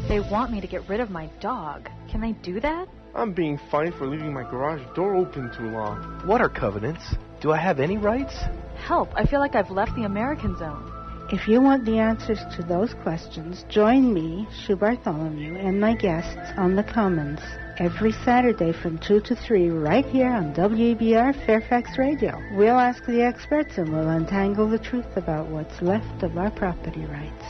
They want me to get rid of my dog. Can they do that? I'm being fined for leaving my garage door open too long. What are covenants? Do I have any rights? Help, I feel like I've left the American zone. If you want the answers to those questions, join me, Sue Bartholomew, and my guests on The Commons every Saturday from 2 to 3 right here on WEBR Fairfax Radio. We'll ask the experts and we'll untangle the truth about what's left of our property rights.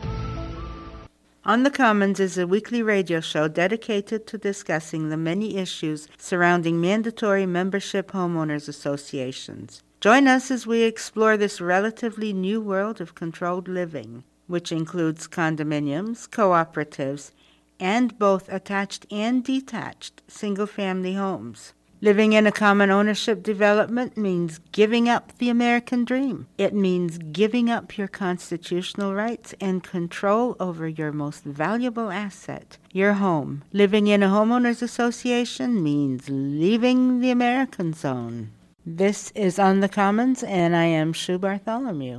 On the Commons is a weekly radio show dedicated to discussing the many issues surrounding mandatory membership homeowners associations. Join us as we explore this relatively new world of controlled living, which includes condominiums, cooperatives, and both attached and detached single-family homes. Living in a common ownership development means giving up the American dream. It means giving up your constitutional rights and control over your most valuable asset, your home. Living in a homeowners association means leaving the American zone. This is On the Commons, and I am Sue Bartholomew.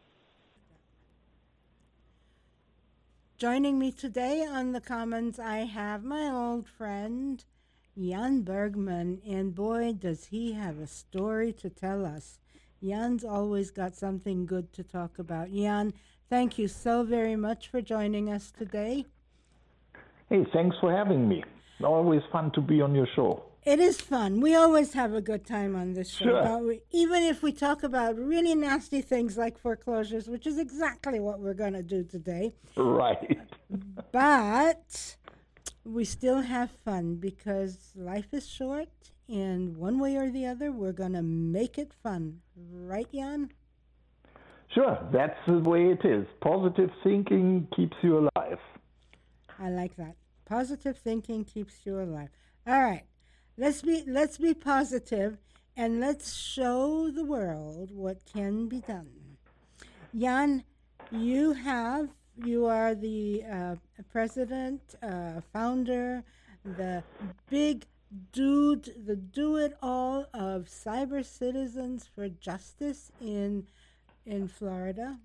Joining me today on the Commons, I have my old friend, Jan Bergman, and boy, does he have a story to tell us. Jan's always got something good to talk about. Jan, thank you so very much for joining us today. Hey, thanks for having me. Always fun to be on your show. It is fun. We always have a good time on this show. Sure. Even if we talk about really nasty things like foreclosures, which is exactly what we're going to do today. Right. But we still have fun because life is short, and one way or the other, we're going to make it fun. Right, Jan? Sure. That's the way it is. Positive thinking keeps you alive. I like that. Positive thinking keeps you alive. All right. Let's be positive, and let's show the world what can be done. Jan, you are the president, founder, the big dude, the do-it-all of Cyber Citizens for Justice in Florida,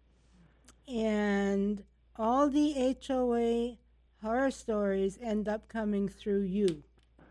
and all the HOA horror stories end up coming through you.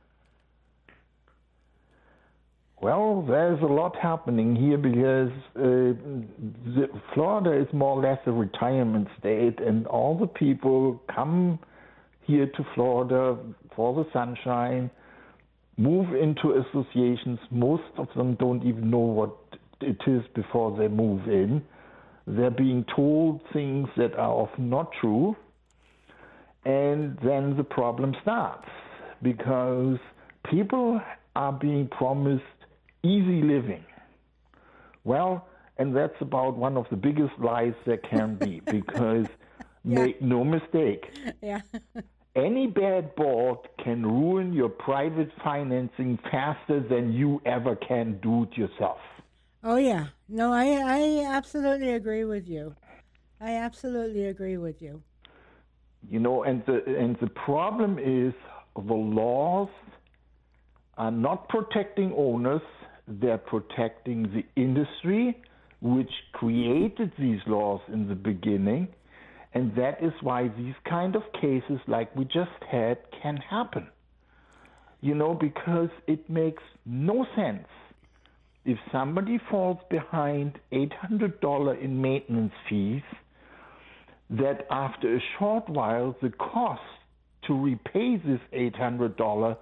Well, there's a lot happening here because Florida is more or less a retirement state, and all the people come here to Florida for the sunshine, move into associations. Most of them don't even know what it is before they move in. They're being told things that are often not true, and then the problem starts because people are being promised easy living. Well, and that's about one of the biggest lies there can be because make no mistake, any bad board can ruin your private financing faster than you ever can do it yourself. Oh, yeah. No, I absolutely agree with you. I absolutely agree with you. You know, and the problem is the laws are not protecting owners. They're protecting the industry, which created these laws in the beginning, and that is why these kind of cases like we just had can happen. You know, because it makes no sense if somebody falls behind $800 in maintenance fees, that after a short while the cost to repay this $800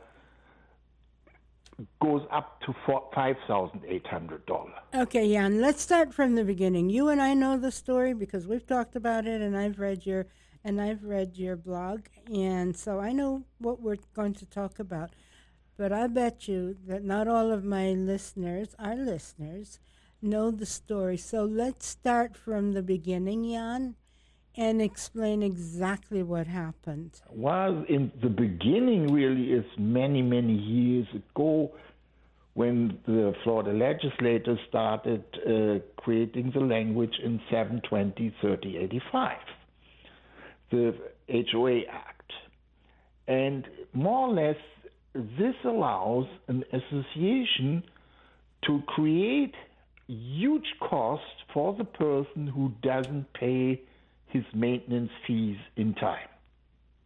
goes up to $5,800. Okay, Jan, let's start from the beginning. You and I know the story because we've talked about it, and I've read your blog, and so I know what we're going to talk about. But I bet you that not all of my listeners, our listeners, know the story. So let's start from the beginning, Jan, and explain exactly what happened. Well, in the beginning really is many, many years ago when the Florida legislators started creating the language in 720-3085, the HOA Act. And more or less, this allows an association to create huge cost for the person who doesn't pay his maintenance fees in time.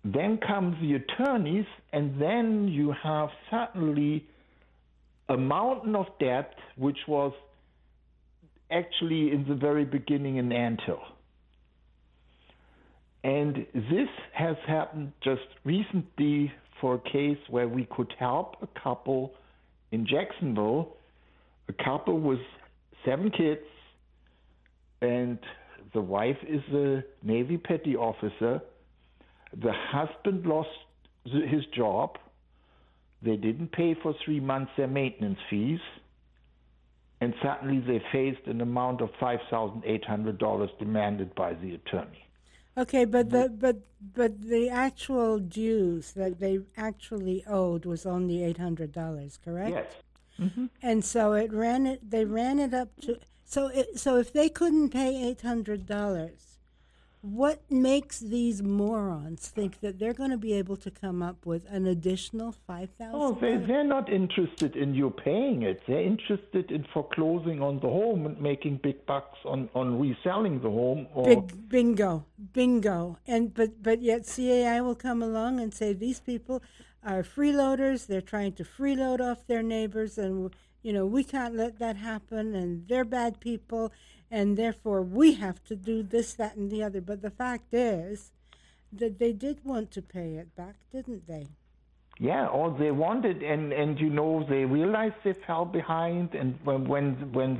Then comes the attorneys, and then you have suddenly a mountain of debt, which was actually in the very beginning an anthill. And this has happened just recently for a case where we could help a couple in Jacksonville, a couple with 7 kids, and the wife is a Navy petty officer. The husband lost his job. They didn't pay for 3 months their maintenance fees, and suddenly they faced an amount of $5,800 demanded by the attorney. Okay, but the actual dues that they actually owed was only $800, correct? Yes. Mm-hmm. And so they ran it up to so if they couldn't pay $800, what makes these morons think that they're going to be able to come up with an additional $5,000? Oh, they're not interested in you paying it. They're interested in foreclosing on the home and making big bucks on reselling the home. Or Bingo. And but yet CAI will come along and say these people are freeloaders. They're trying to freeload off their neighbors, and we can't let that happen. And they're bad people. And therefore, we have to do this, that, and the other. But the fact is that they did want to pay it back, didn't they? Yeah, or they wanted, and they realized they fell behind. And when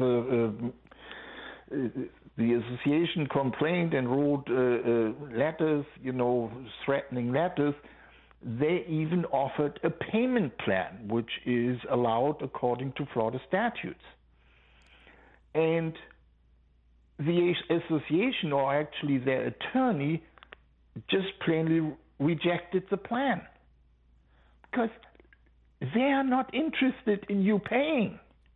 the association complained and wrote letters, threatening letters, they even offered a payment plan, which is allowed according to Florida statutes. And the association, or actually their attorney, just plainly rejected the plan because they are not interested in you paying.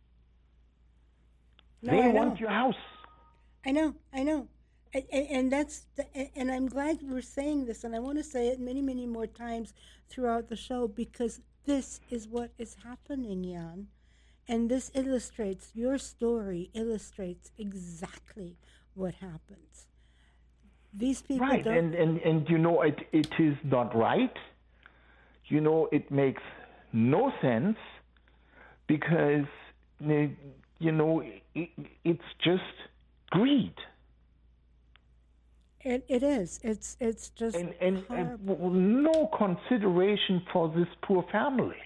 They want your house. I know. And and I'm glad we're saying this, and I want to say it many, many more times throughout the show, because this is what is happening, Jan. And this illustrates, your story illustrates exactly what happens. These people right, don't... and it is not right. It makes no sense because, it's just greed. It is. It's just and no consideration for this poor family.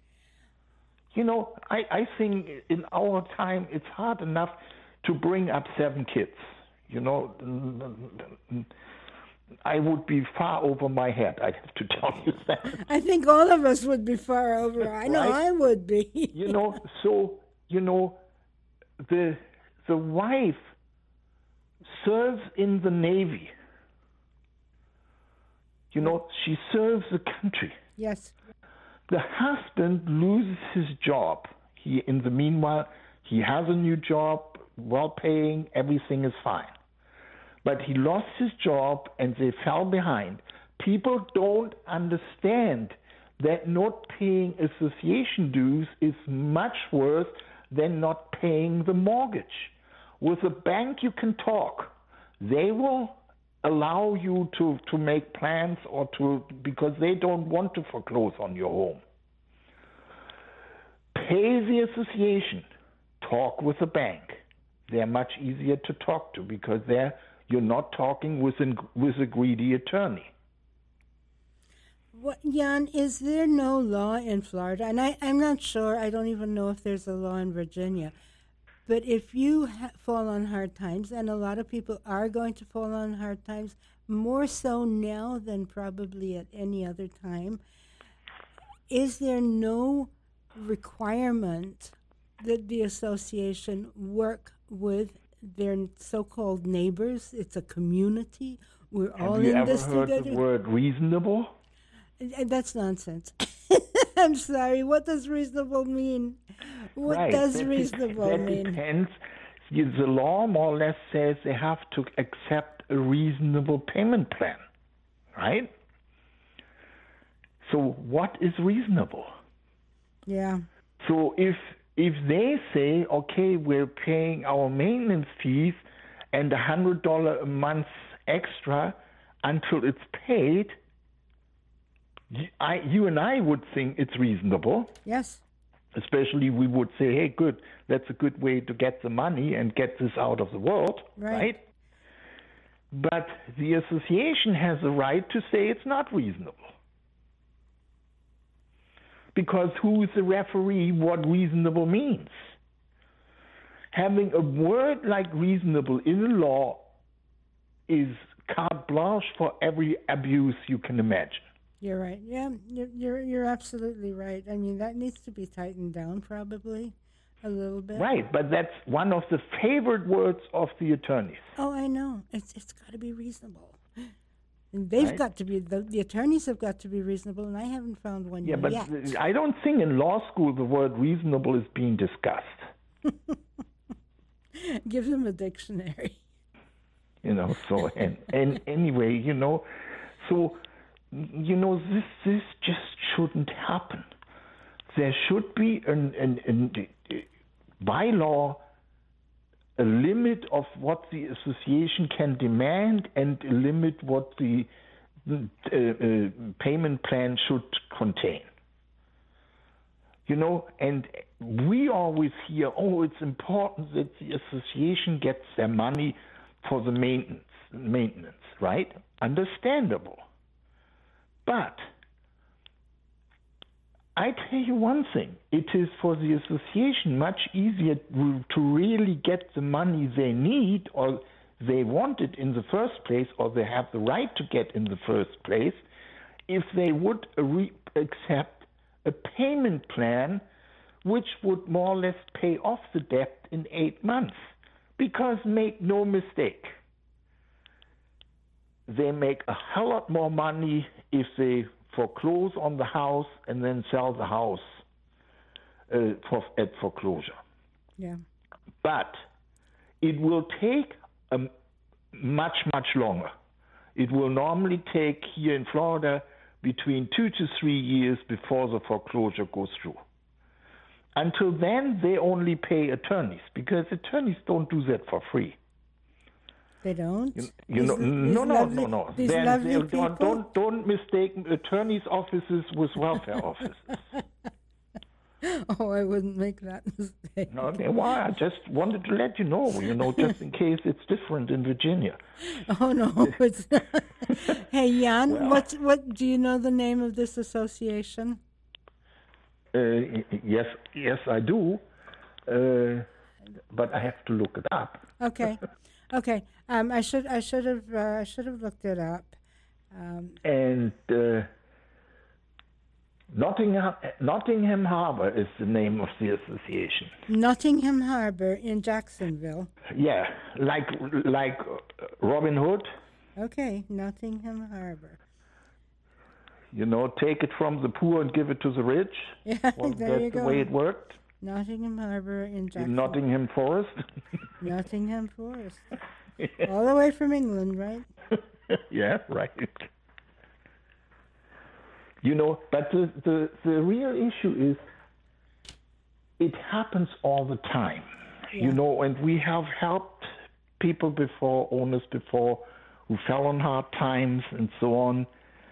I think in our time it's hard enough to bring up 7 kids. I would be far over my head, I have to tell you that. I think all of us would be far over. I know I would be. The wife serves in the Navy. She serves the country. Yes. The husband loses his job. In the meanwhile, he has a new job, well-paying, everything is fine. But he lost his job and they fell behind. People don't understand that not paying association dues is much worse than not paying the mortgage. With a bank, you can talk. They will allow you to make plans because they don't want to foreclose on your home. Pay the association. Talk with the bank. They're much easier to talk to because you're not talking with a greedy attorney. Jan, is there no law in Florida? And I'm not sure. I don't even know if there's a law in Virginia. But if you fall on hard times, and a lot of people are going to fall on hard times, more so now than probably at any other time, is there no requirement that the association work with their so-called neighbors? It's a community. We're all in this together. Have you ever heard the word reasonable? That's nonsense. I'm sorry. What does reasonable mean? What does reasonable mean? That depends. The law more or less says they have to accept a reasonable payment plan, right? So what is reasonable? Yeah. So if they say, okay, we're paying our maintenance fees and $100 a month extra until it's paid, you and I would think it's reasonable. Yes. Especially we would say, hey, good, that's a good way to get the money and get this out of the world, right? But the association has a right to say it's not reasonable. Because who is the referee what reasonable means? Having a word like reasonable in the law is carte blanche for every abuse you can imagine. You're right. Yeah, you're absolutely right. I mean, that needs to be tightened down probably a little bit. Right, but that's one of the favorite words of the attorneys. Oh, I know. It's got to be reasonable. And they've got to be, the attorneys have got to be reasonable, and I haven't found one yet. Yeah, but I don't think in law school the word reasonable is being discussed. Give them a dictionary. So, and anyway, so, this just shouldn't happen. There should be by law a limit of what the association can demand and a limit what the payment plan should contain. And we always hear, it's important that the association gets their money for the maintenance, right? Understandable. But I tell you one thing, it is for the association much easier to really get the money they need or they want it in the first place or they have the right to get in the first place if they would accept a payment plan which would more or less pay off the debt in 8 months. Because make no mistake, they make a hell lot more money if they foreclose on the house and then sell the house at foreclosure. Yeah. But it will take much, much longer. It will normally take here in Florida between 2 to 3 years before the foreclosure goes through. Until then, they only pay attorneys because attorneys don't do that for free. They don't? No. Don't mistake attorneys' offices with welfare offices. Oh, I wouldn't make that mistake. Okay, why? I just wanted to let you know, just in case it's different in Virginia. Oh, no, it's not. Hey, Jan, what do you know the name of this association? Yes, I do, but I have to look it up. Okay. I should have looked it up. And Nottingham Harbor is the name of the association. Nottingham Harbor in Jacksonville. Yeah, like Robin Hood. Okay, Nottingham Harbor. Take it from the poor and give it to the rich. Yeah, there you go. That's the way it worked. Nottingham Harbor in Jacksonville. In Nottingham Forest. Nottingham Forest. Yeah. All the way from England, right? Yeah, right. But the real issue is it happens all the time. Yeah. And we have helped people before, owners before, who fell on hard times and so on.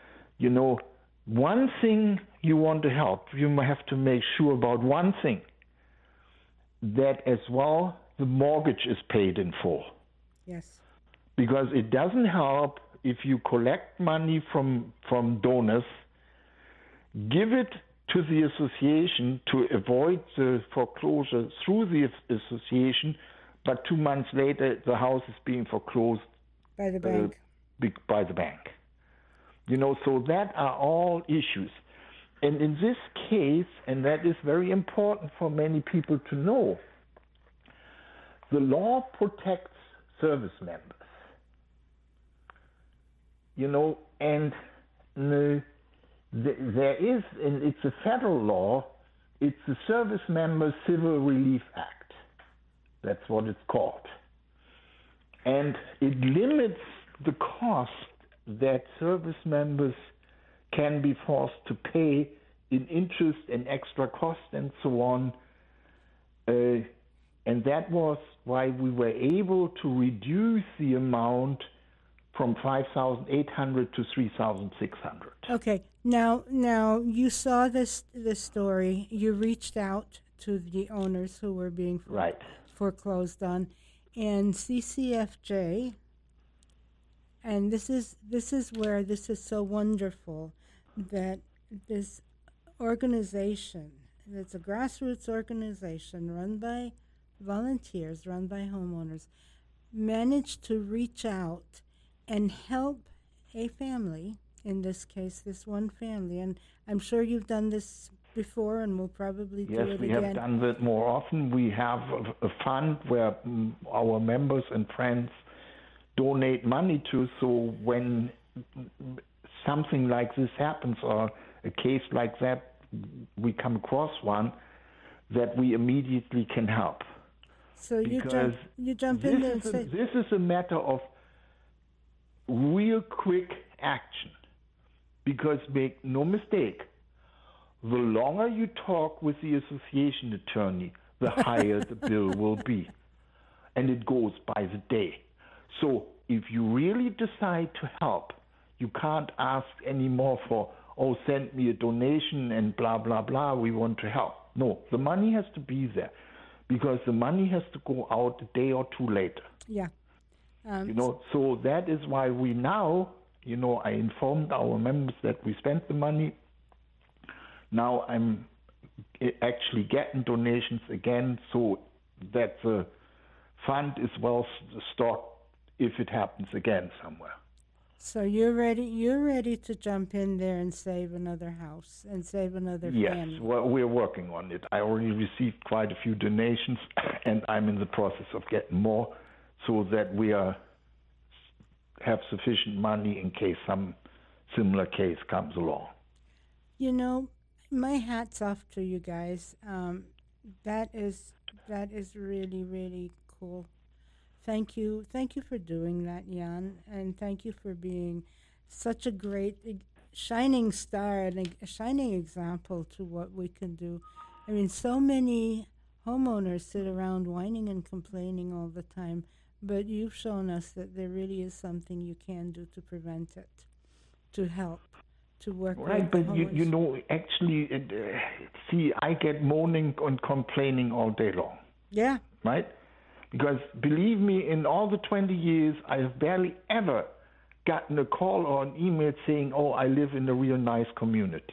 One thing you want to help, you have to make sure about one thing, that as well the mortgage is paid in full. Yes. Because it doesn't help if you collect money from donors, give it to the association to avoid the foreclosure through the association, but 2 months later the house is being foreclosed by the bank. By the bank. So that are all issues. And in this case, and that is very important for many people to know, the law protects service members. And there is, and it's a federal law, it's the Service Member Civil Relief Act. That's what it's called. And it limits the cost that service members can be forced to pay in interest and extra cost and so on. And that was why we were able to reduce the amount from 5,800 to 3,600. Okay. Now you saw this story. You reached out to the owners who were being foreclosed on, and CCFJ. And this is where this is so wonderful, that this organization, it's a grassroots organization run by volunteers, run by homeowners, managed to reach out and help a family, in this case, this one family. And I'm sure you've done this before, and we'll probably do it again. Yes, we have done that more often. We have a fund where our members and friends donate money to, so when something like this happens, or a case like that, we come across one, that we immediately can help. So you jump in there and say... This is a matter of real quick action. Because make no mistake, the longer you talk with the association attorney, the higher the bill will be. And it goes by the day. So if you really decide to help, you can't ask anymore for, send me a donation and blah, blah, blah, we want to help. No, the money has to be there, because the money has to go out a day or two later. Yeah. So that is why we now, I informed our members that we spent the money. Now I'm actually getting donations again, so that the fund is well stocked if it happens again somewhere. So you're ready to jump in there and save another house and save another family. Yes, well, we're working on it. I already received quite a few donations, and I'm in the process of getting more, so that we have sufficient money in case some similar case comes along. My hat's off to you guys. That is really, really cool. Thank you for doing that, Jan, and thank you for being such a great shining star and a shining example to what we can do. I mean, so many homeowners sit around whining and complaining all the time, but you've shown us that there really is something you can do to prevent it, to help, to work with right, but homeowners. Actually, see, I get moaning and complaining all day long. Yeah. Right? Because believe me, in all the 20 years, I have barely ever gotten a call or an email saying, I live in a real nice community.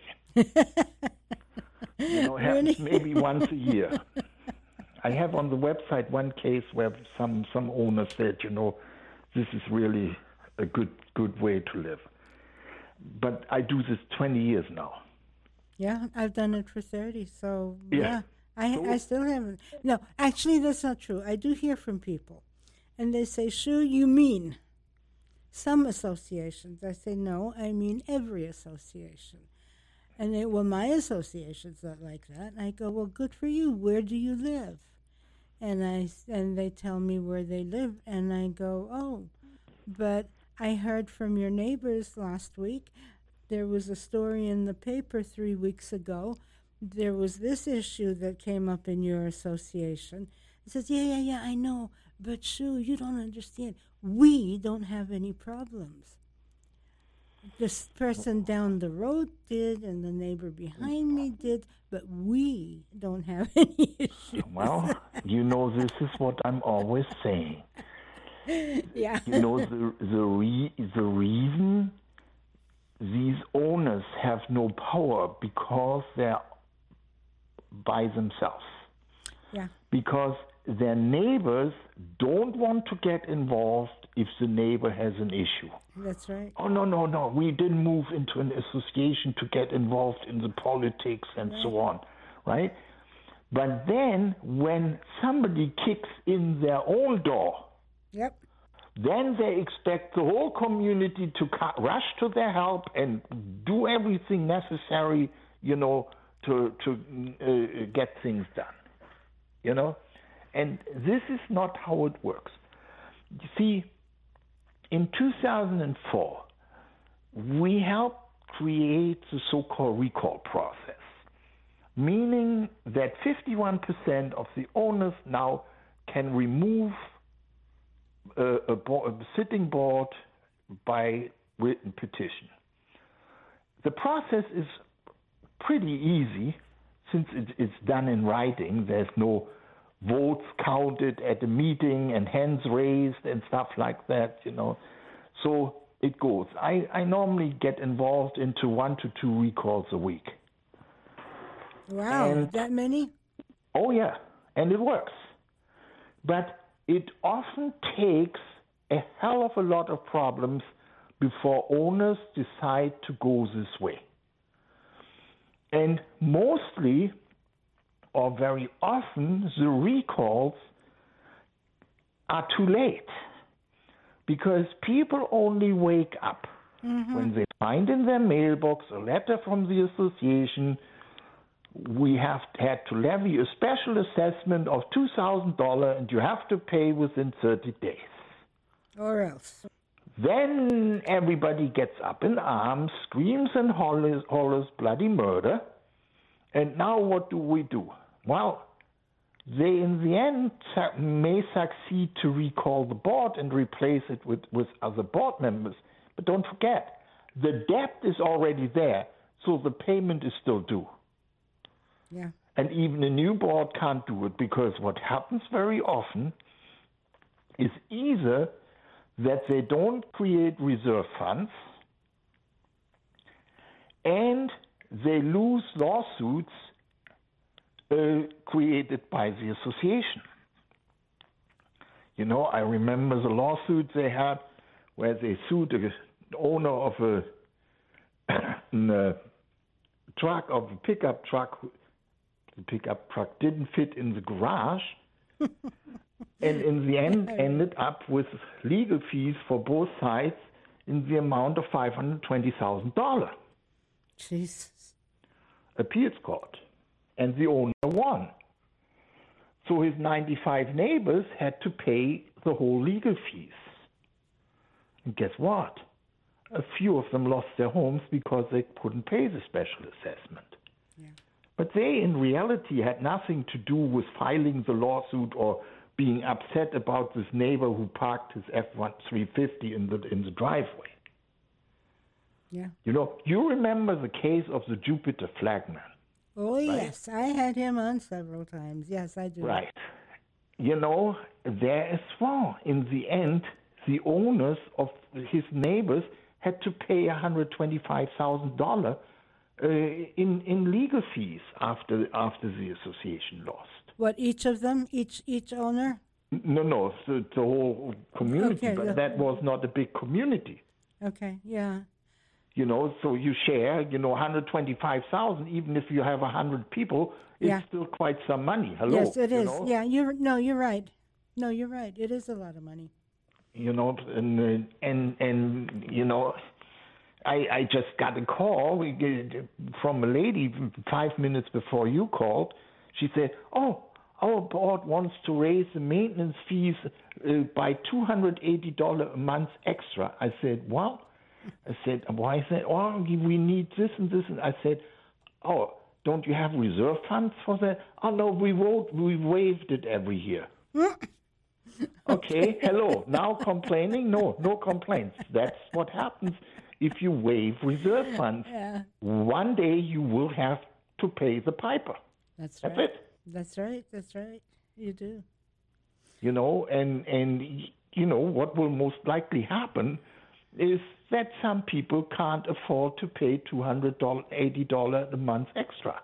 It happens maybe once a year. I have on the website one case where some owner said, this is really a good way to live. But I do this 20 years now. Yeah, I've done it for 30, so yeah. I still haven't. No, actually, that's not true. I do hear from people, and they say, "Sure, you mean some associations?" I say, "No, I mean every association." And they, my association's not like that. And I go, "Well, good for you. Where do you live?" And they tell me where they live, and I go, "Oh, but I heard from your neighbors last week. There was a story in the paper 3 weeks ago. There was this issue that came up in your association." It says, yeah, I know, but Sue, you don't understand. We don't have any problems. This person down the road did, and the neighbor behind me did, but we don't have any issues. Well, this is what I'm always saying. Yeah. The reason these owners have no power because they're by themselves. Yeah. Because their neighbors don't want to get involved if the neighbor has an issue. That's right. Oh, no. We didn't move into an association to get involved in the politics and so on, right? But then when somebody kicks in their own door, yep, then they expect the whole community to rush to their help and do everything necessary, to get things done, And this is not how it works. You see, in 2004, we helped create the so-called recall process, meaning that 51% of the owners now can remove a sitting board by written petition. The process is pretty easy since it's done in writing. There's no votes counted at the meeting and hands raised and stuff like that, So it goes. I normally get involved into 1 to 2 recalls a week. Wow, that many? Oh, yeah, and it works. But it often takes a hell of a lot of problems before owners decide to go this way. And mostly, or very often, the recalls are too late because people only wake up when they find in their mailbox a letter from the association. We have had to levy a special assessment of $2,000 and you have to pay within 30 days. Or else. Then everybody gets up in arms, screams and hollers bloody murder. And now what do we do? Well, they in the end may succeed to recall the board and replace it with other board members. But don't forget, the debt is already there, so the payment is still due. Yeah. And even a new board can't do it because what happens very often is either that they don't create reserve funds and they lose lawsuits created by the association. I remember the lawsuit they had where they sued the owner of a pickup truck. The pickup truck didn't fit in the garage, and in the end ended up with legal fees for both sides in the amount of $520,000. Jesus. Appeals court. And the owner won. So his 95 neighbors had to pay the whole legal fees. And guess what? A few of them lost their homes because they couldn't pay the special assessment. Yeah. But they, in reality, had nothing to do with filing the lawsuit or being upset about this neighbor who parked his F-350 in the driveway. Yeah. You remember the case of the Jupiter Flagman. Oh, right? Yes. I had him on several times. Yes, I do. Right. There as well, in the end, the owners of his neighbors had to pay $125,000 in legal fees after the association lost. What, each of them? Each owner? No, the whole community, okay, but that was not a big community. Okay, yeah. So you share, $125,000, even if you have 100 people, it's still quite some money. Hello. Yes, it is. Yeah, you're right. No, you're right. It is a lot of money. I just got a call from a lady 5 minutes before you called. She said, our board wants to raise the maintenance fees by $280 a month extra. I said, well, why is that? Oh, we need this and this. And I said, don't you have reserve funds for that? Oh, no, we waived it every year. Okay, hello. Now complaining? No complaints. That's what happens if you waive reserve funds. Yeah. One day you will have to pay the piper. That's right. That's right. You do. And what will most likely happen is that some people can't afford to pay $280 a month extra.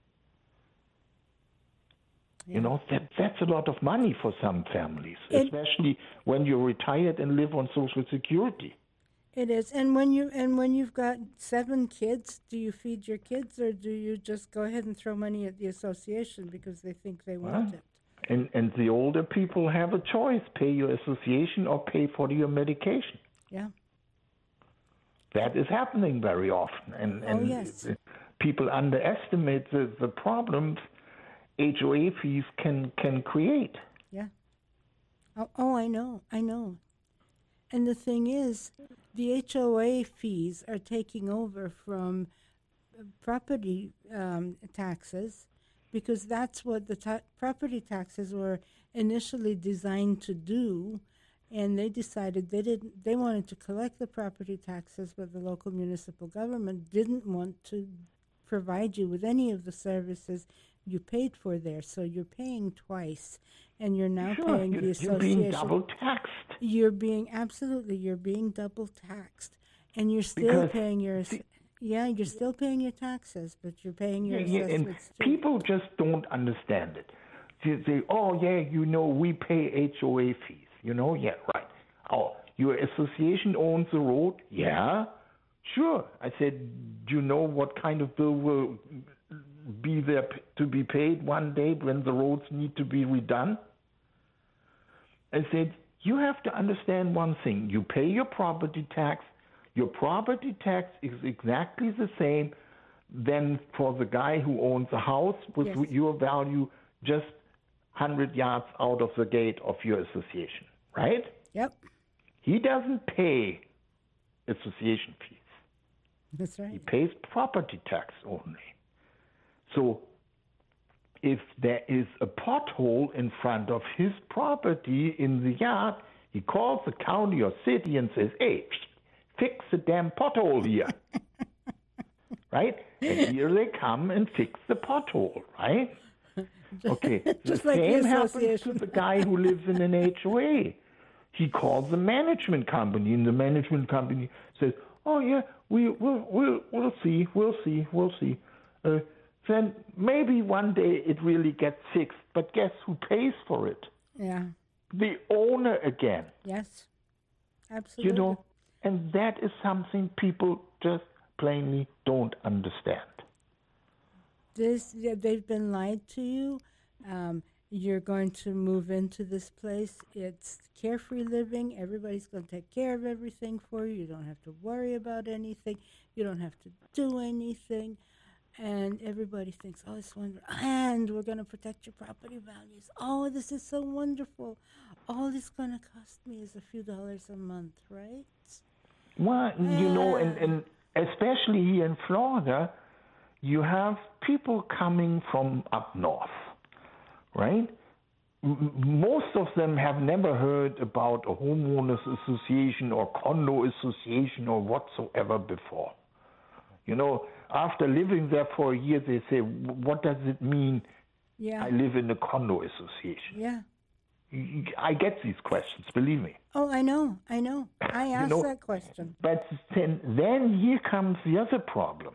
Yeah. That's a lot of money for some families, especially when you're retired and live on Social Security. It is. And when you've got 7 kids, do you feed your kids or do you just go ahead and throw money at the association because they think they want it? And the older people have a choice: pay your association or pay for your medication. Yeah. That is happening very often, and yes. People underestimate the problems HOA fees can create. Yeah. Oh, I know. And the thing is, the HOA fees are taking over from property taxes because that's what the property taxes were initially designed to do. And and they decided they wanted to collect the property taxes, but the local municipal government didn't want to provide you with any of the services you paid for there. So you're paying twice, and you're now paying the association. You're being double taxed. You're being double taxed, and you're still paying your. You're still paying your taxes, but you're paying your assessments too. People just don't understand it. They say, "Oh yeah, we pay HOA fees." Yeah, right. Oh, your association owns the road? Yeah, sure. I said, do you know what kind of bill will be there to be paid one day when the roads need to be redone? I said, you have to understand one thing. You pay your property tax. Your property tax is exactly the same than for the guy who owns a house with your value just 100 yards out of the gate of your association, right? Yep. He doesn't pay association fees. That's right. He pays property tax only. So if there is a pothole in front of his property in the yard, he calls the county or city and says, hey, fix the damn pothole here. Right? And here they come and fix the pothole, right? Okay. Just the like same the happens to the guy who lives in an HOA. He calls the management company, and the management company says, "Oh yeah, we'll see. Then maybe one day it really gets fixed. But guess who pays for it? Yeah. The owner again. Yes. Absolutely. And that is something people just plainly don't understand. They've been lied to you. You're going to move into this place. It's carefree living. Everybody's going to take care of everything for you. You don't have to worry about anything. You don't have to do anything. And everybody thinks, oh, it's wonderful. And we're going to protect your property values. Oh, this is so wonderful. All it's going to cost me is a few dollars a month, right? Well, and especially here in Florida, you have people coming from up north, right? Most of them have never heard about a homeowners association or condo association or whatsoever before. After living there for a year, they say, what does it mean I live in a condo association? Yeah. I get these questions, believe me. Oh, I know. I asked that question. But then here comes the other problem.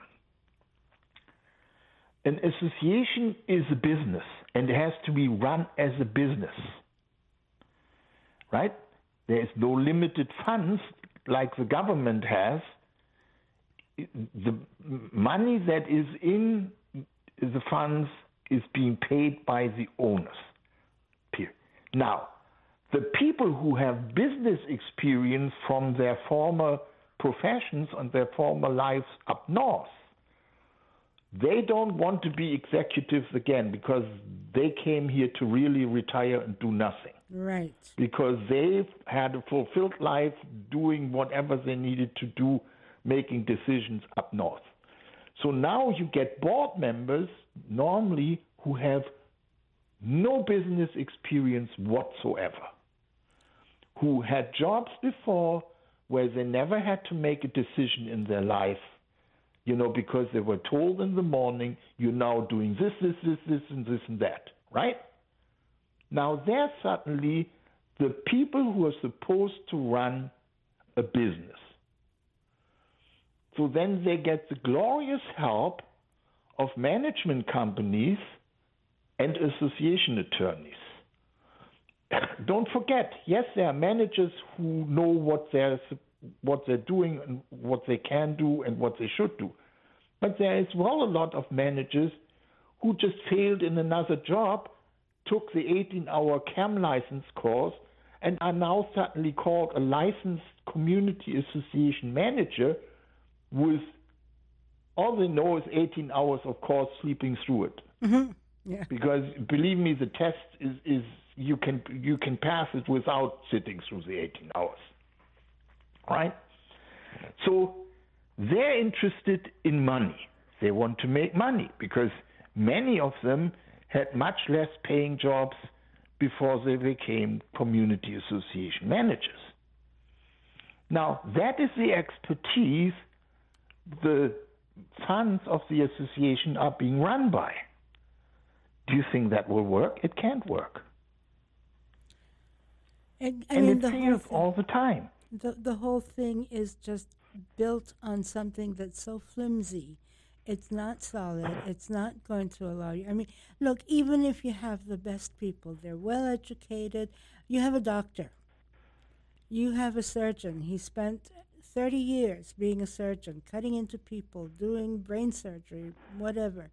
An association is a business, and it has to be run as a business, right? There is no limited funds like the government has. The money that is in the funds is being paid by the owners. Period. Now, the people who have business experience from their former professions and their former lives up north, they don't want to be executives again because they came here to really retire and do nothing. Right. Because they've had a fulfilled life doing whatever they needed to do, making decisions up north. So now you get board members normally who have no business experience whatsoever, who had jobs before where they never had to make a decision in their life, because they were told in the morning, you're now doing this, and this and that, right? Now they're suddenly the people who are supposed to run a business. So then they get the glorious help of management companies and association attorneys. Don't forget, yes, there are managers who know what they're doing and what they can do and what they should do. But there is a lot of managers who just failed in another job, took the 18-hour CAM license course, and are now suddenly called a licensed community association manager with all they know is 18 hours of course sleeping through it. Mm-hmm. Yeah. Because believe me, the test is you can pass it without sitting through the 18 hours. Right? So they're interested in money. They want to make money because many of them had much less paying jobs before they became community association managers. Now, that is the expertise the funds of the association are being run by. Do you think that will work? It can't work. And it the fails all the time. The whole thing is just built on something that's so flimsy. It's not solid. It's not going to allow you. I mean, look, even if you have the best people, they're well educated. You have a doctor. You have a surgeon. He spent 30 years being a surgeon, cutting into people, doing brain surgery, whatever.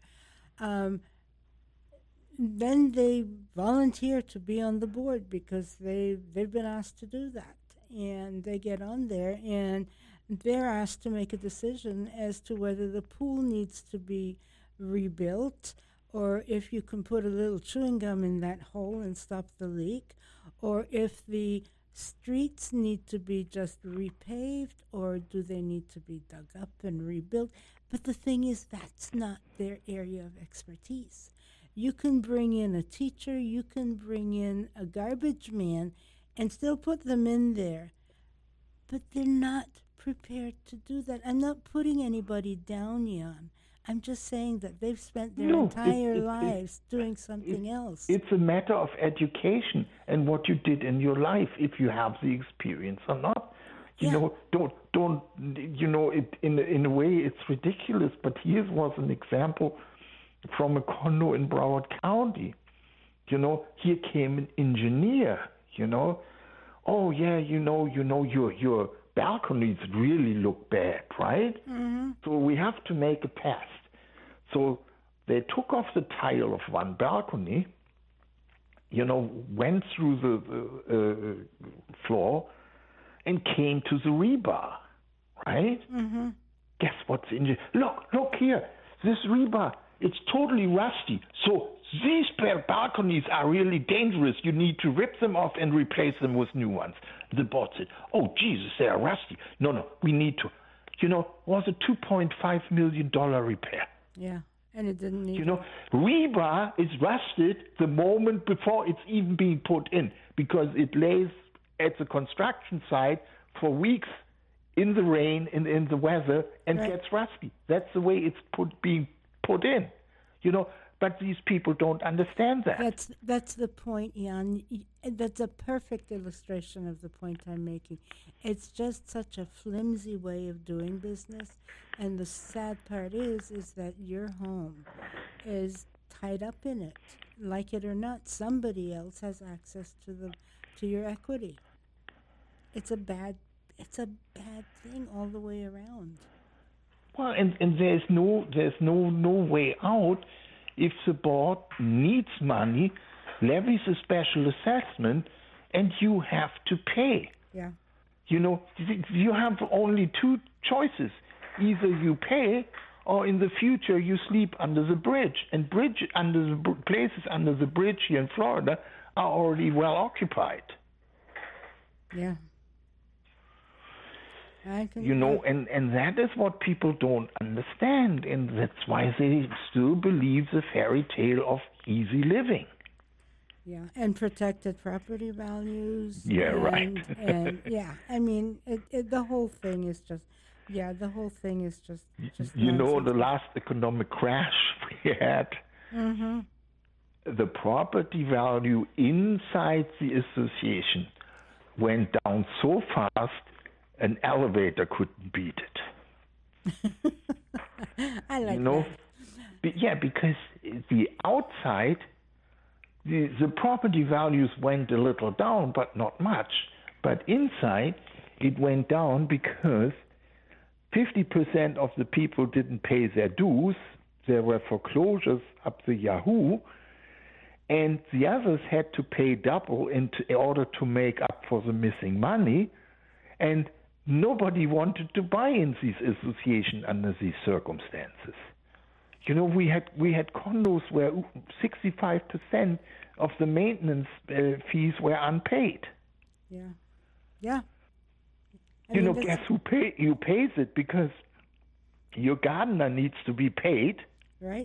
Then they volunteer to be on the board because they've been asked to do that. And they get on there and they're asked to make a decision as to whether the pool needs to be rebuilt, or if you can put a little chewing gum in that hole and stop the leak, or if the streets need to be just repaved, or do they need to be dug up and rebuilt. But the thing is, that's not their area of expertise. You can bring in a teacher, you can bring in a garbage man, and still put them in there. But they're not prepared to do that. I'm not putting anybody down, Jan. I'm just saying that they've spent their entire lives doing something else. It's a matter of education and what you did in your life, if you have the experience or not. You know, don't. You know, it in a way it's ridiculous. But here was an example from a condo in Broward County. You know, here came an engineer. You know, oh yeah, you know, your balconies really look bad, right? Mm-hmm. So we have to make a path. So they took off the tile of one balcony, you know, went through the floor and came to the rebar, right? Mm-hmm. Guess what's in it? Look here, this rebar, it's totally rusty. So these balconies are really dangerous. You need to rip them off and replace them with new ones. The board said, oh, Jesus, they are rusty. No, we need to. You know, was a $2.5 million repair. Yeah, and it didn't need. You know, rebar is rusted the moment before it's even being put in because it lays at the construction site for weeks in the rain and in the weather and gets rusty. That's the way it's being put in. You know, but these people don't understand that. That's the point, Jan. That's a perfect illustration of the point I'm making. It's just such a flimsy way of doing business, and the sad part is that your home is tied up in it. Like it or not, somebody else has access to your equity. It's a bad thing all the way around. Well, and there's no way out. If the board needs money, levies a special assessment, and you have to pay. Yeah. You know, you have only two choices. Either you pay, or in the future you sleep under the bridge. And places under the bridge here in Florida are already well occupied. Yeah. You know, and that is what people don't understand, and that's why they still believe the fairy tale of easy living. Yeah, and protected property values. Yeah, right. And yeah, I mean, the whole thing is just, the whole thing is just you know, the last economic crash we had, the property value inside the association went down so fast, an elevator couldn't beat it. I like that. Yeah, because the outside, the property values went a little down, but not much. But inside, it went down because 50% of the people didn't pay their dues. There were foreclosures up the Yahoo, and the others had to pay double in order to make up for the missing money. And nobody wanted to buy in these associations under these circumstances. You know, we had condos where 65% of the maintenance fees were unpaid. Yeah, yeah. Guess who pays it? Because your gardener needs to be paid. Right.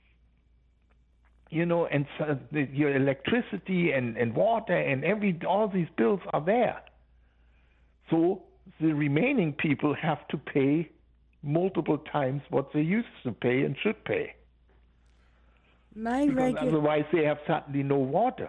You know, and so your electricity and water and all these bills are there. So the remaining people have to pay multiple times what they used to pay and should pay. Because otherwise they have suddenly no water.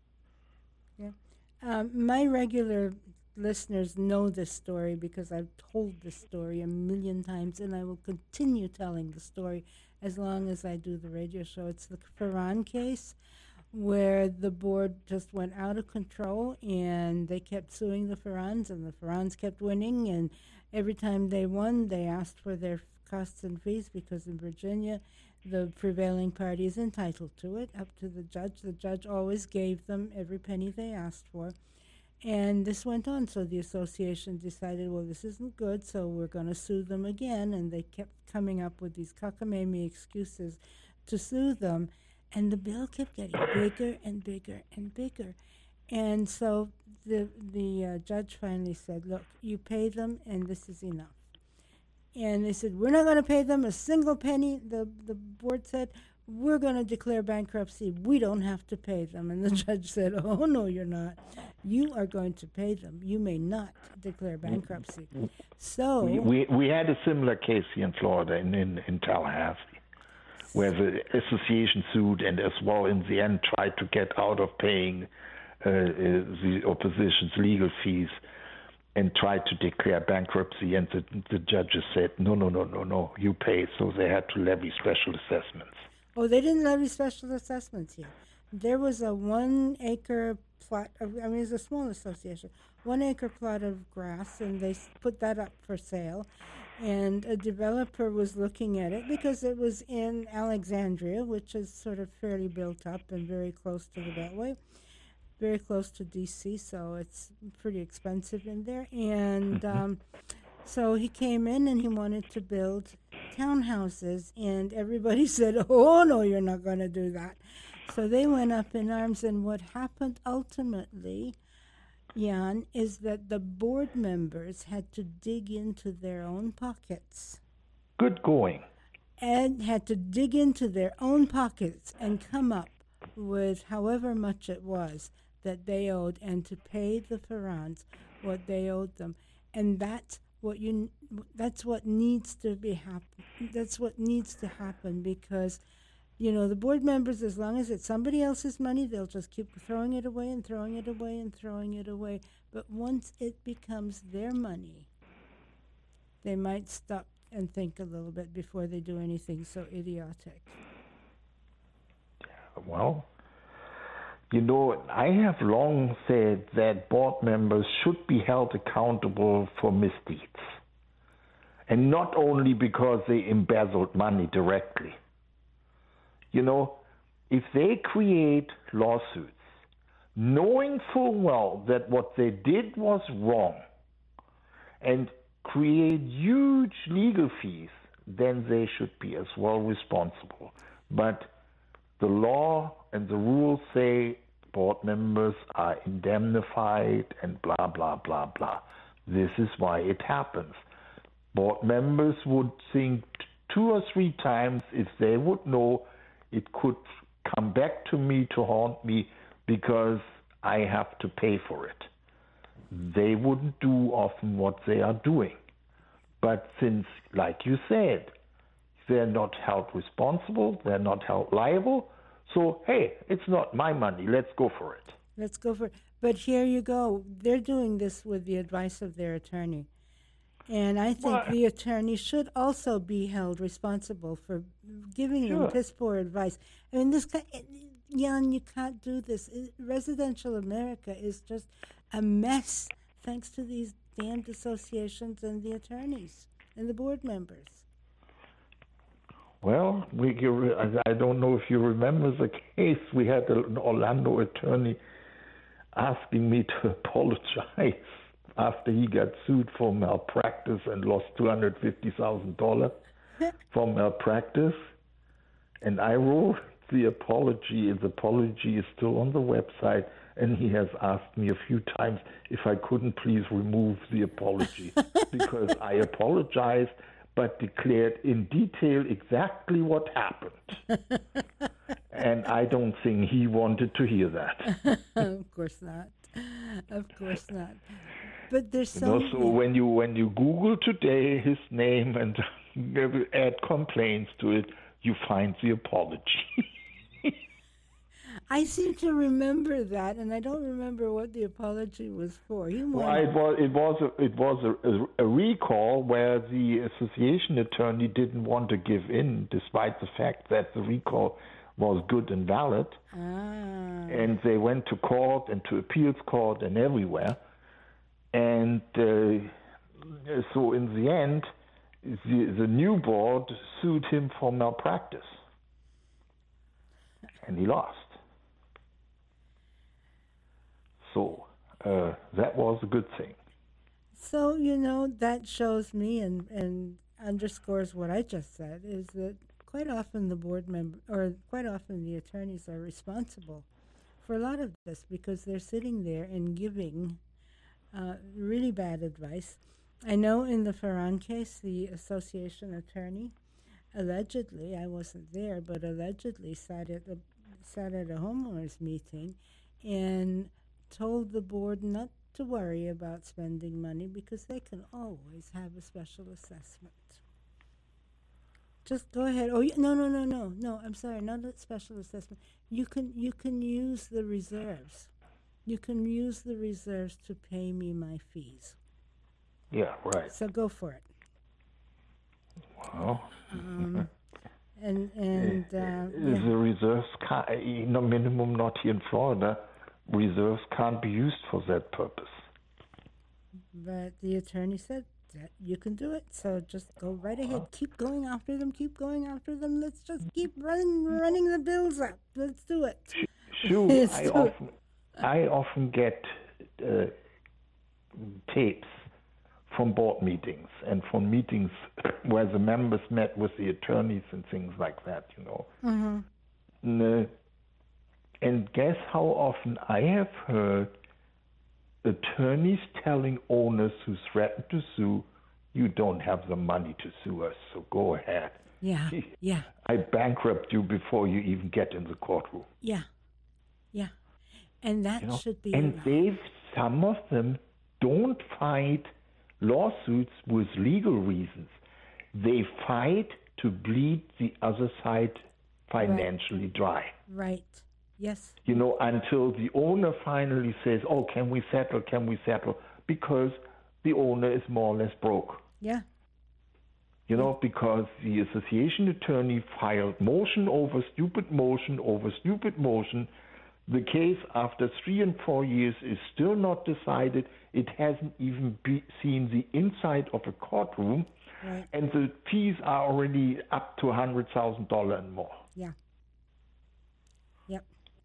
Yeah. My regular listeners know this story because I've told this story a million times, and I will continue telling the story as long as I do the radio show. It's the Farran case, where the board just went out of control and they kept suing the Farrans, and the Farrans kept winning, and every time they won, they asked for their costs and fees, because in Virginia, the prevailing party is entitled to it, up to the judge. The judge always gave them every penny they asked for. And this went on, so the association decided, well, this isn't good, so we're going to sue them again, and they kept coming up with these cockamamie excuses to sue them, and the bill kept getting bigger and bigger and bigger. And so the judge finally said, look, you pay them, and this is enough. And they said, we're not going to pay them a single penny. The board said, we're going to declare bankruptcy. We don't have to pay them. And the judge said, oh, no, you're not. You are going to pay them. You may not declare bankruptcy. So we had a similar case here in Florida, in Tallahassee, where the association sued and as well in the end tried to get out of paying the opposition's legal fees and tried to declare bankruptcy, and the judges said, no, you pay. So they had to levy special assessments. Oh, they didn't levy special assessments here. There was a 1 acre plot it was a small association, 1 acre plot of grass, and they put that up for sale. And a developer was looking at it because it was in Alexandria, which is sort of fairly built up and very close to the Beltway, very close to D.C., so it's pretty expensive in there. And so he came in and he wanted to build townhouses, and everybody said, oh, no, you're not going to do that. So they went up in arms, and what happened ultimately, Jan, is that the board members had to dig into their own pockets. Good going. And had to dig into their own pockets and come up with however much it was that they owed, and to pay the Farrans what they owed them. And that's what needs to be happen. That's what needs to happen, because the board members, as long as it's somebody else's money, they'll just keep throwing it away and throwing it away and throwing it away. But once it becomes their money, they might stop and think a little bit before they do anything so idiotic. Well, I have long said that board members should be held accountable for misdeeds. And not only because they embezzled money directly. If they create lawsuits, knowing full well that what they did was wrong, and create huge legal fees, then they should be as well responsible. But the law and the rules say board members are indemnified and blah, blah, blah, blah. This is why it happens. Board members would think 2 or 3 times if they would know it could come back to me to haunt me because I have to pay for it. They wouldn't do often what they are doing. But since, like you said, they're not held responsible, they're not held liable, so, hey, it's not my money, let's go for it. Let's go for it. But here you go. They're doing this with the advice of their attorney. And I think the attorney should also be held responsible for giving them piss poor advice. I mean, Jan, you can't do this. Residential America is just a mess thanks to these damned associations and the attorneys and the board members. Well, I don't know if you remember the case. We had an Orlando attorney asking me to apologize after he got sued for malpractice and lost $250,000 for malpractice. And I wrote the apology. His apology is still on the website, and he has asked me a few times if I couldn't please remove the apology because I apologized but declared in detail exactly what happened. And I don't think he wanted to hear that. Of course not. Of course not. But there's You so know, so when you Google today his name and add complaints to it, you find the apology. I seem to remember that, and I don't remember what the apology was for. He Well, wanted, it was a recall where the association attorney didn't want to give in, despite the fact that the recall was good and valid. And they went to court and to appeals court and everywhere. And so in the end, the new board sued him for malpractice. And he lost. So that was a good thing. So, that shows me and underscores what I just said, is that quite often the board member, or quite often the attorneys are responsible for a lot of this because they're sitting there and giving really bad advice. I know in the Farran case, the association attorney allegedly, I wasn't there, but allegedly sat at a homeowners meeting and told the board not to worry about spending money because they can always have a special assessment. Just go ahead. Oh, no. I'm sorry, not a special assessment. You can use the reserves. You can use the reserves to pay me my fees. Yeah, right. So go for it. Well, the reserves minimum not here in Florida. Reserves can't be used for that purpose. But the attorney said that you can do it, so just go right ahead. Keep going after them. Let's just keep running the bills up. Let's do it. Sure. I often get tapes from board meetings and from meetings where the members met with the attorneys and things like that, Mm-hmm. And guess how often I have heard attorneys telling owners who threaten to sue, you don't have the money to sue us, so go ahead. Yeah. I bankrupt you before you even get in the courtroom. Yeah. And that should be... And some of them don't fight lawsuits with legal reasons. They fight to bleed the other side financially dry. Right. Yes. Until the owner finally says, oh, can we settle? Because the owner is more or less broke. Yeah. Because the association attorney filed motion over stupid motion. The case after 3 and 4 years is still not decided. It hasn't even seen the inside of a courtroom. Right. And the fees are already up to $100,000 and more. Yeah. Yep.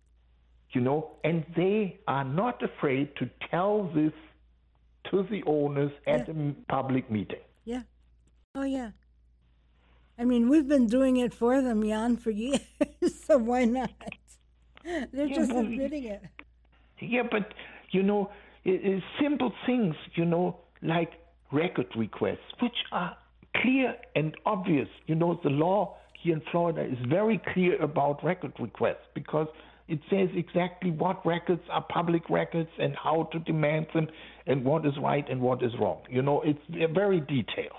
And they are not afraid to tell this to the owners at a public meeting. Yeah. Oh, yeah. I mean, we've been doing it for them, Jan, for years, so why not? They're just admitting it. Yeah, but, simple things, like record requests, which are clear and obvious. The law here in Florida is very clear about record requests because it says exactly what records are public records and how to demand them and what is right and what is wrong. It's very detailed.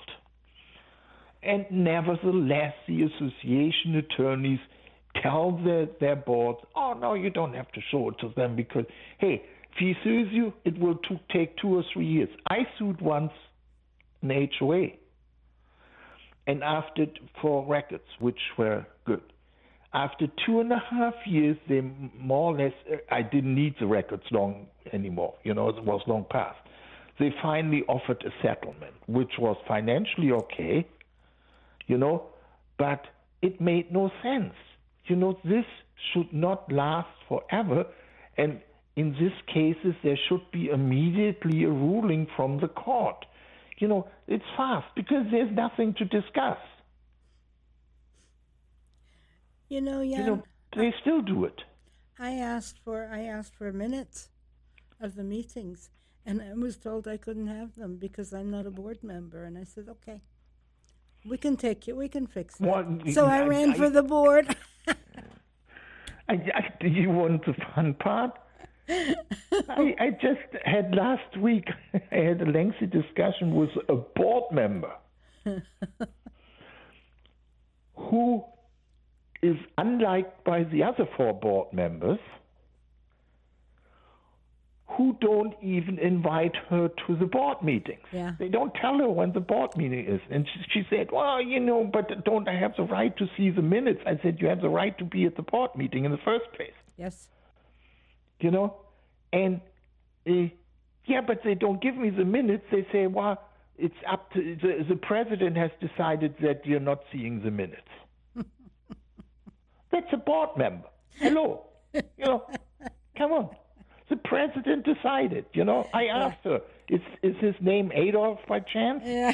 And nevertheless, the association attorneys tell their boards, oh, no, you don't have to show it to them because, hey, if he sues you, it will take 2 or 3 years. I sued once an HOA and for records, which were good. After 2.5 years, they more or less, I didn't need the records long anymore. It was long past. They finally offered a settlement, which was financially okay, but it made no sense. This should not last forever. And in these cases, there should be immediately a ruling from the court. It's fast because there's nothing to discuss. Jan, they still do it. I asked for minutes of the meetings, and I was told I couldn't have them because I'm not a board member. And I said, okay, we can take it. We can fix it. So I ran for the board. Do you want the fun part? I just had last week, I had a lengthy discussion with a board member who is unliked by the other 4 board members who don't even invite her to the board meetings. Yeah. They don't tell her when the board meeting is. And she said, well, but don't I have the right to see the minutes? I said, you have the right to be at the board meeting in the first place. Yes. And but they don't give me the minutes. They say, well, it's up to the president has decided that you're not seeing the minutes. That's a board member. Hello. Come on. The president decided, I asked her, is his name Adolf by chance? Yeah.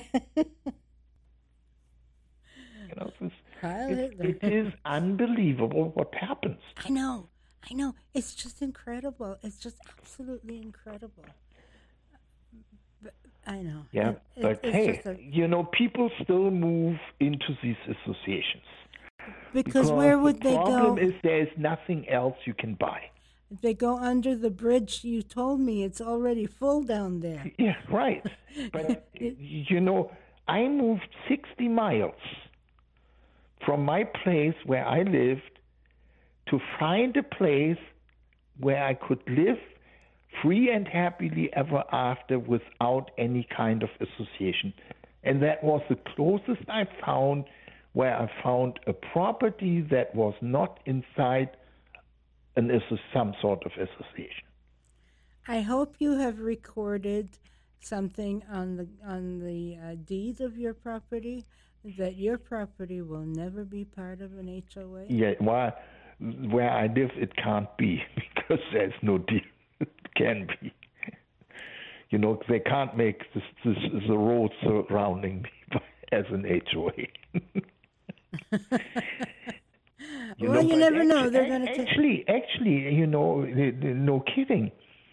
It is unbelievable what happens. I know. It's just incredible. It's just absolutely incredible. But, I know. Yeah, but hey, people still move into these associations. Because where would they go? The problem is there's nothing else you can buy. If they go under the bridge, you told me it's already full down there. Yeah, right. But, I moved 60 miles from my place where I lived to find a place where I could live free and happily ever after without any kind of association. And that was the closest I found where I found a property that was not inside some sort of association. I hope you have recorded something on the deed of your property that your property will never be part of an HOA. Yeah, where I live, it can't be because there's no deed. It can be. They can't make the road surrounding me as an HOA. You never know. They're going to actually, no kidding.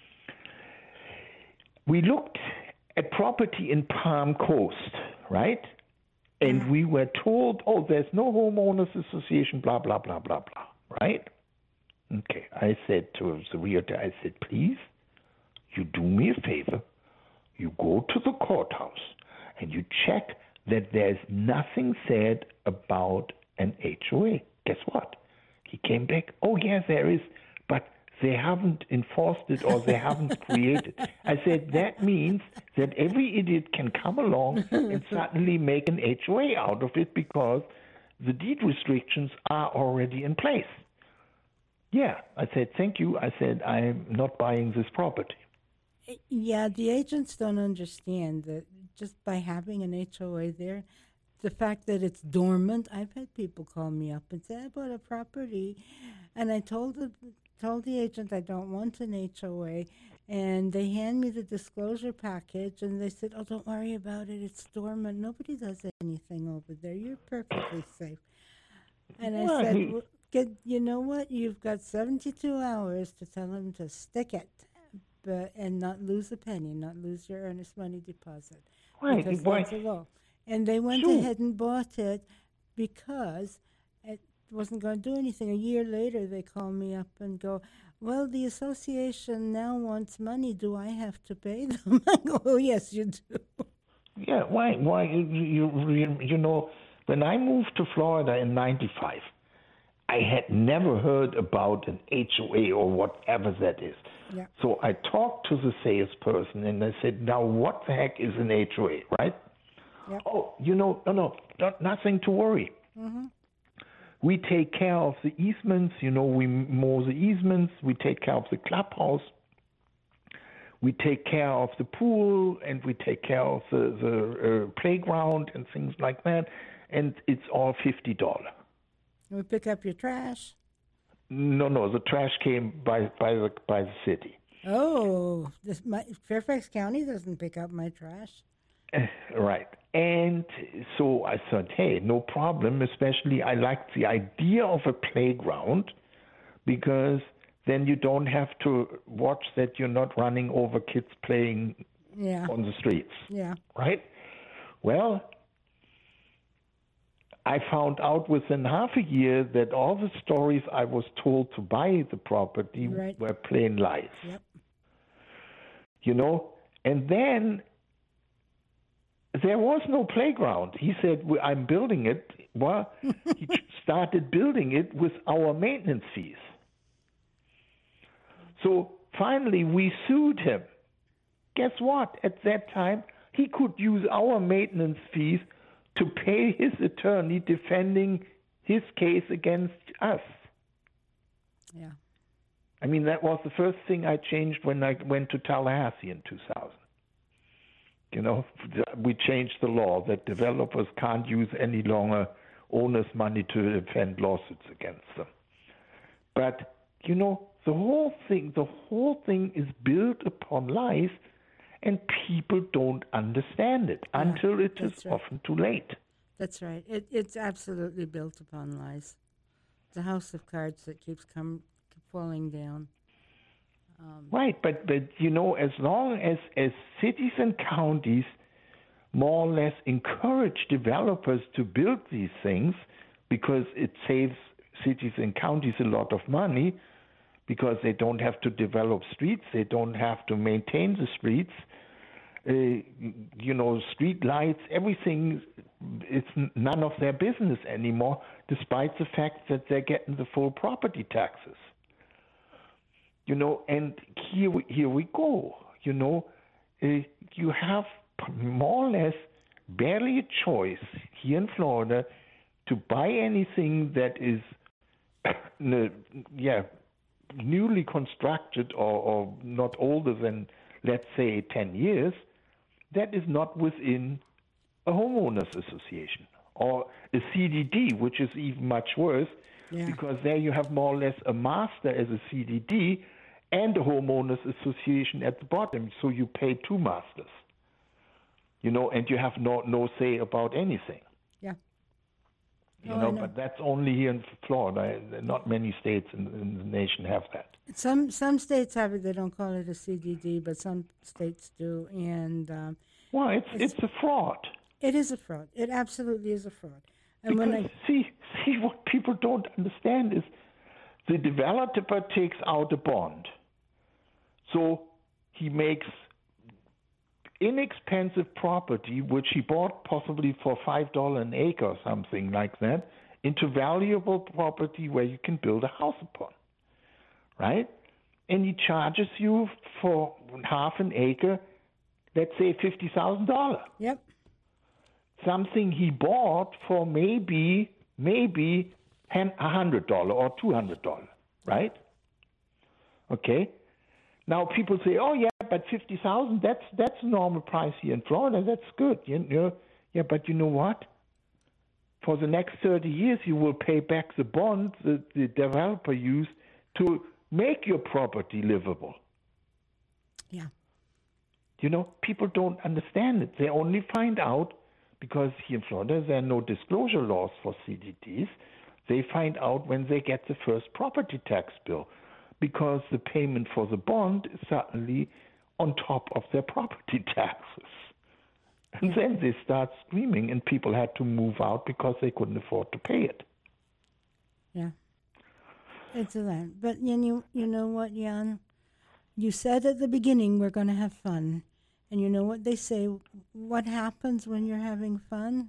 We looked at property in Palm Coast, right? And we were told, there's no homeowners association, blah, blah, blah, blah, blah, right? Okay, I said to the realtor, please, you do me a favor. You go to the courthouse and you check that there's nothing said about an HOA. Guess what? He came back, yeah, there is, but they haven't enforced it or they haven't created. I said, that means that every idiot can come along and suddenly make an HOA out of it because the deed restrictions are already in place. Yeah, I said, thank you. I said, I'm not buying this property. Yeah, the agents don't understand that just by having an HOA there, the fact that it's dormant. I've had people call me up and say, I bought a property, and I told the agent I don't want an HOA, and they hand me the disclosure package, and they said, don't worry about it, it's dormant. Nobody does anything over there. You're perfectly safe. And I said, you know what? You've got 72 hours to tell them to stick it, and not lose a penny, not lose your earnest money deposit. Right. Because that's a law. And they went ahead and bought it because it wasn't going to do anything. A year later, they call me up and go, well, the association now wants money. Do I have to pay them? I go, oh, yes, you do. Yeah, why? When I moved to Florida in 95, I had never heard about an HOA or whatever that is. Yeah. So I talked to the salesperson and I said, now what the heck is an HOA, right? Yep. No, nothing to worry. Mm-hmm. We take care of the easements, we mow the easements, we take care of the clubhouse, we take care of the pool, and we take care of the playground and things like that, and it's all $50. We pick up your trash. No, the trash came by the city. Oh, Fairfax County doesn't pick up my trash. Right. And so I thought, hey, no problem, especially I liked the idea of a playground because then you don't have to watch that you're not running over kids playing on the streets. Yeah. Right? Well, I found out within half a year that all the stories I was told to buy the property Right. were plain lies. Yep. You know, and then there was no playground. He said, I'm building it. Well, he started building it with our maintenance fees. So finally, we sued him. Guess what? At that time, he could use our maintenance fees to pay his attorney defending his case against us. Yeah. I mean, that was the first thing I changed when I went to Tallahassee in 2000. You know, we changed the law that developers can't use any longer owners' money to defend lawsuits against them. But, you know, the whole thing is built upon lies, and people don't understand it until it is right. often too late. That's right. It's absolutely built upon lies. It's a house of cards that keeps falling down. Right, but you know, as long as cities and counties more or less encourage developers to build these things, because it saves cities and counties a lot of money, because they don't have to develop streets, they don't have to maintain the streets, you know, street lights, everything, it's none of their business anymore, despite the fact that they're getting the full property taxes. You know, and here we go. You know, you have more or less barely a choice here in Florida to buy anything that is, newly constructed or not older than, let's say, 10 years, that is not within a homeowners association or a CDD, which is even much worse, because there you have more or less a master as a CDD and a homeowners association at the bottom, so you pay two masters, you know, and you have no say about anything. Yeah. You know, but that's only here in Florida. Not many states in the nation have that. Some states have it. They don't call it a CDD, but some states do. And well, it's a fraud. It is a fraud. It absolutely is a fraud. And because when see what people don't understand is the developer takes out a bond, so he makes inexpensive property, which he bought possibly for $5 an acre or something like that, into valuable property where you can build a house upon, right? And he charges you for half an acre, let's say $50,000. Yep. Something he bought for maybe $100 or $200, right? Okay. Now people say, "Oh yeah, but $50,000, that's a normal price here in Florida. That's good." You know, yeah, but you know what? For the next 30 years, you will pay back the bond that the developer used to make your property livable. Yeah. You know, people don't understand it. They only find out because here in Florida there are no disclosure laws for CDDs. They find out when they get the first property tax bill, because the payment for the bond is certainly on top of their property taxes. And then they start screaming, and people had to move out because they couldn't afford to pay it. Yeah. It's a lot. But you know what, Jan? You said at the beginning we're going to have fun. And you know what they say? What happens when you're having fun?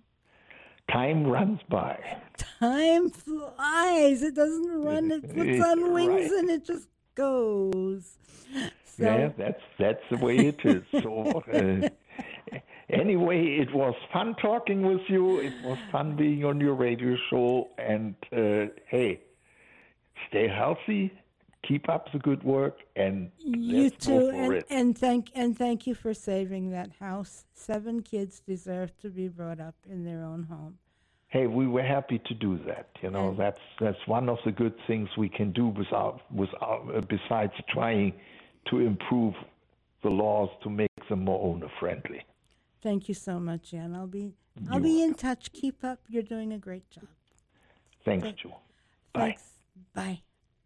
Time runs by. Time flies. It doesn't run. It puts on wings and it just goes. So, yeah, that's the way it is. So anyway, it was fun talking with you. It was fun being on your radio show. And hey, stay healthy. Keep up the good work, and you let's too. go for it. And thank you for saving that house. 7 kids deserve to be brought up in their own home. Hey, we were happy to do that. You know, that's one of the good things we can do besides trying to improve the laws to make them more owner friendly. Thank you so much, Jan. I'll be in touch. Keep up. You're doing a great job. Thanks, Joe. Bye. Thanks. Bye.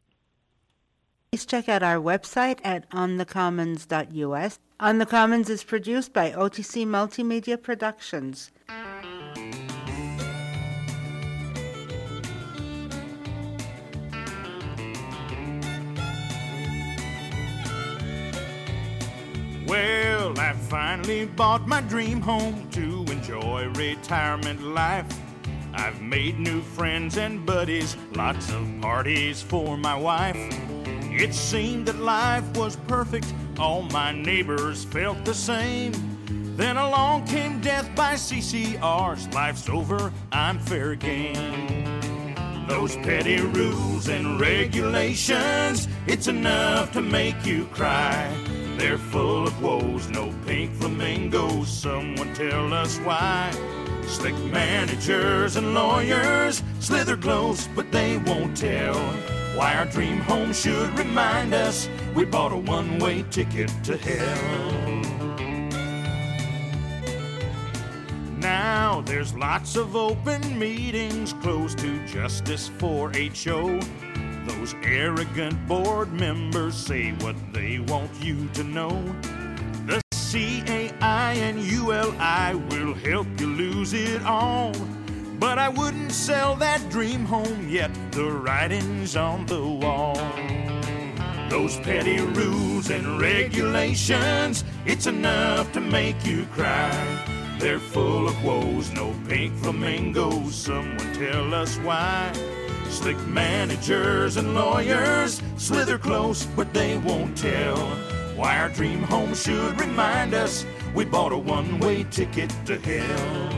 Please check out our website at onthecommons.us. On the Commons is produced by OTC Multimedia Productions. finally bought my dream home to enjoy retirement life. I've made new friends and buddies, lots of parties for my wife. It seemed that life was perfect, all my neighbors felt the same. Then along came death by CCRs, life's over, I'm fair game. Those petty rules and regulations, it's enough to make you cry. They're full of woes, no pink flamingos, someone tell us why. Slick managers and lawyers slither close, but they won't tell why our dream home should remind us we bought a one-way ticket to hell. Now there's lots of open meetings closed to justice for HO. Those arrogant board members say what they want you to know. The CAI and ULI will help you lose it all. But I wouldn't sell that dream home yet, the writing's on the wall. Those petty rules and regulations, it's enough to make you cry. They're full of woes, no pink flamingos, someone tell us why. Slick managers and lawyers slither close, but they won't tell why our dream home should remind us we bought a one-way ticket to hell.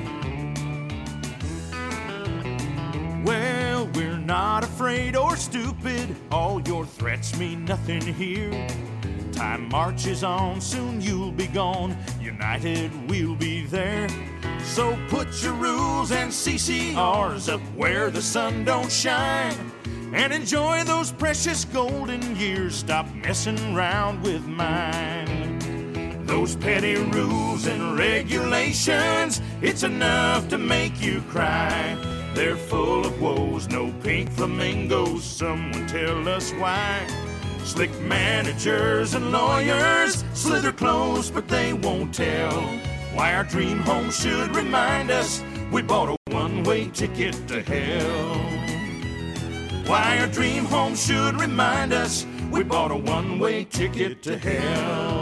Well, we're not afraid or stupid, all your threats mean nothing here. Time marches on, soon you'll be gone, united we'll be there. So put your rules and CCRs up where the sun don't shine, and enjoy those precious golden years, stop messing around with mine. Those petty rules and regulations, it's enough to make you cry. They're full of woes, no pink flamingos, someone tell us why. Slick managers and lawyers slither close, but they won't tell why our dream home should remind us we bought a one-way ticket to hell. Why our dream home should remind us we bought a one-way ticket to hell.